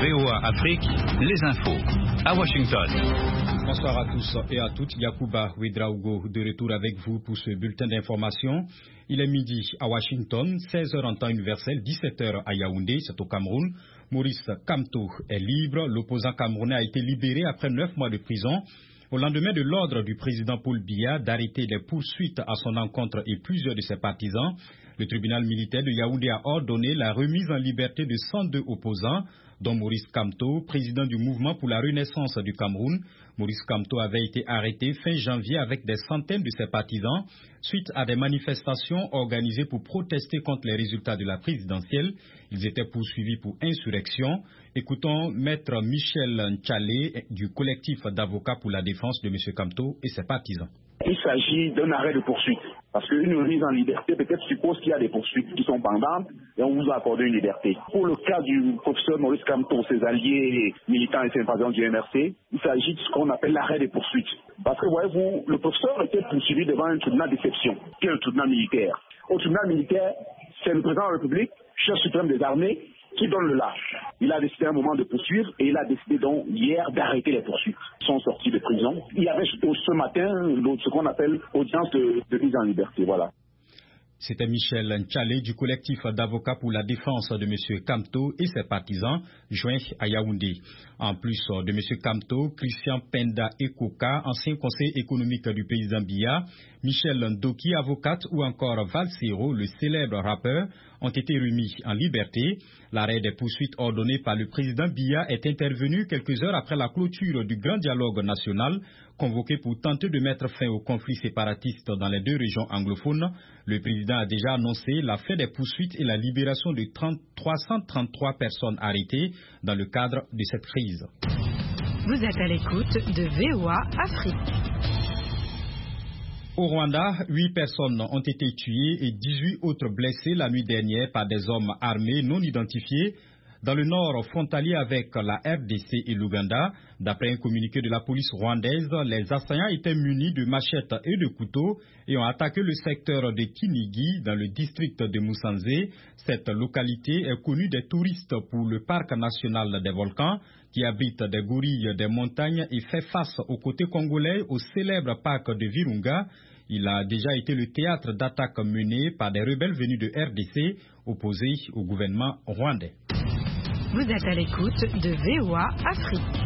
VOA Afrique, les infos. À Washington. Bonsoir à tous et à toutes. Yacouba Ouedraogo de retour avec vous pour ce bulletin d'information. Il est midi à Washington, 16h en temps universel, 17h à Yaoundé, c'est au Cameroun. Maurice Kamto est libre. L'opposant camerounais a été libéré après 9 mois de prison. Au lendemain de l'ordre du président Paul Biya d'arrêter les poursuites à son encontre et plusieurs de ses partisans, le tribunal militaire de Yaoundé a ordonné la remise en liberté de 102 opposants, dont Maurice Kamto, président du mouvement pour la renaissance du Cameroun. Maurice Kamto avait été arrêté fin janvier avec des centaines de ses partisans suite à des manifestations organisées pour protester contre les résultats de la présidentielle. Ils étaient poursuivis pour insurrection. Écoutons Maître Michel Ntchalé du collectif d'avocats pour la défense de M. Kamto et ses partisans. Il s'agit d'un arrêt de poursuite. Parce qu'une remise en liberté peut-être suppose qu'il y a des poursuites qui sont pendantes et on vous a accordé une liberté. Pour le cas du professeur Maurice Kamto, ses alliés militants et sympathisants du MRC, il s'agit de ce qu'on appelle l'arrêt de poursuite. Parce que voyez-vous, le professeur était poursuivi devant un tribunal d'exception, qui est le tribunal militaire. Au tribunal militaire, c'est le président de la République, chef suprême des armées, qui donne le lâche. Il a décidé à un moment de poursuivre et il a décidé donc hier d'arrêter les poursuites. Ils sont sortis de prison. Il y avait ce matin ce qu'on appelle audience de mise en liberté. Voilà. C'était Michel Ntchalé du collectif d'avocats pour la défense de M. Kamto et ses partisans, joints à Yaoundé. En plus de M. Kamto, Christian Penda Ekoka, ancien conseiller économique du président Biya, Michel Ndoki, avocate, ou encore Valsero, le célèbre rappeur, ont été remis en liberté. L'arrêt des poursuites ordonné par le président Biya est intervenu quelques heures après la clôture du grand dialogue national convoqué pour tenter de mettre fin au conflit séparatiste dans les deux régions anglophones. Le président a déjà annoncé la fin des poursuites et la libération de 333 personnes arrêtées dans le cadre de cette crise. Vous êtes à l'écoute de VOA Afrique. Au Rwanda, 8 personnes ont été tuées et 18 autres blessées la nuit dernière par des hommes armés non identifiés dans le nord frontalier avec la RDC et l'Ouganda. D'après un communiqué de la police rwandaise, les assaillants étaient munis de machettes et de couteaux et ont attaqué le secteur de Kinigi dans le district de Musanze. Cette localité est connue des touristes pour le parc national des volcans qui abrite des gorilles des montagnes et fait face aux côtés congolais au célèbre parc de Virunga. Il a déjà été le théâtre d'attaques menées par des rebelles venus de RDC opposés au gouvernement rwandais. Vous êtes à l'écoute de VOA Afrique.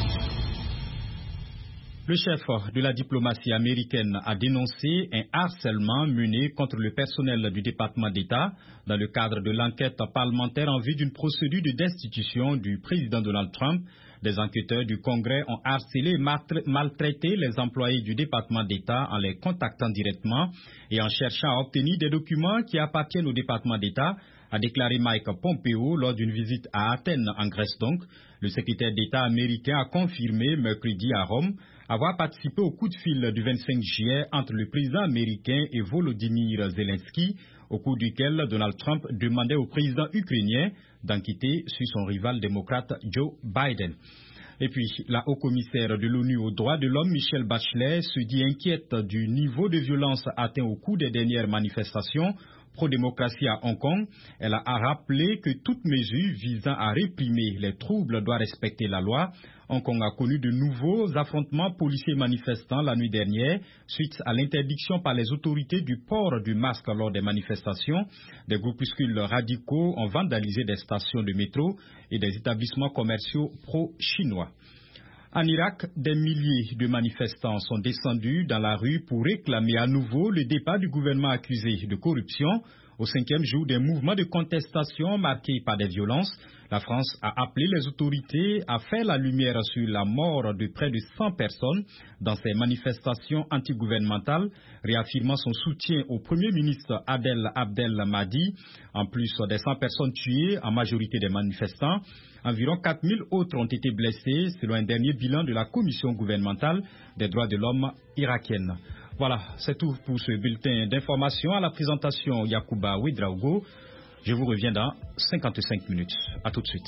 Le chef de la diplomatie américaine a dénoncé un harcèlement mené contre le personnel du département d'État dans le cadre de l'enquête parlementaire en vue d'une procédure de destitution du président Donald Trump. Des enquêteurs du Congrès ont harcelé et maltraité les employés du département d'État en les contactant directement et en cherchant à obtenir des documents qui appartiennent au département d'État, a déclaré Mike Pompeo lors d'une visite à Athènes, en Grèce donc. Le secrétaire d'État américain a confirmé mercredi à Rome avoir participé au coup de fil du 25 juillet entre le président américain et Volodymyr Zelensky, au cours duquel Donald Trump demandait au président ukrainien d'enquêter sur son rival démocrate Joe Biden. Et puis, la haut-commissaire de l'ONU aux droits de l'homme, Michelle Bachelet, se dit inquiète du niveau de violence atteint au cours des dernières manifestations pro-démocratie à Hong Kong. Elle a rappelé que toute mesure visant à réprimer les troubles doit respecter la loi. Hong Kong a connu de nouveaux affrontements policiers manifestants la nuit dernière suite à l'interdiction par les autorités du port du masque lors des manifestations. Des groupuscules radicaux ont vandalisé des stations de métro et des établissements commerciaux pro-chinois. En Irak, des milliers de manifestants sont descendus dans la rue pour réclamer à nouveau le départ du gouvernement accusé de corruption. Au 5e jour des mouvements de contestation marqués par des violences, la France a appelé les autorités à faire la lumière sur la mort de près de 100 personnes dans ces manifestations antigouvernementales, réaffirmant son soutien au Premier ministre Adel Abdel Mahdi. En plus des 100 personnes tuées, en majorité des manifestants, environ 4000 autres ont été blessés, selon un dernier bilan de la Commission gouvernementale des droits de l'homme irakienne. Voilà, c'est tout pour ce bulletin d'information. À la présentation, Yacouba Ouedraogo. Je vous reviens dans 55 minutes. À tout de suite.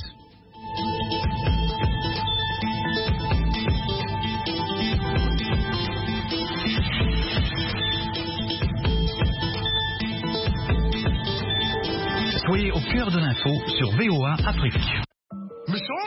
Soyez au cœur de l'info sur VOA Afrique.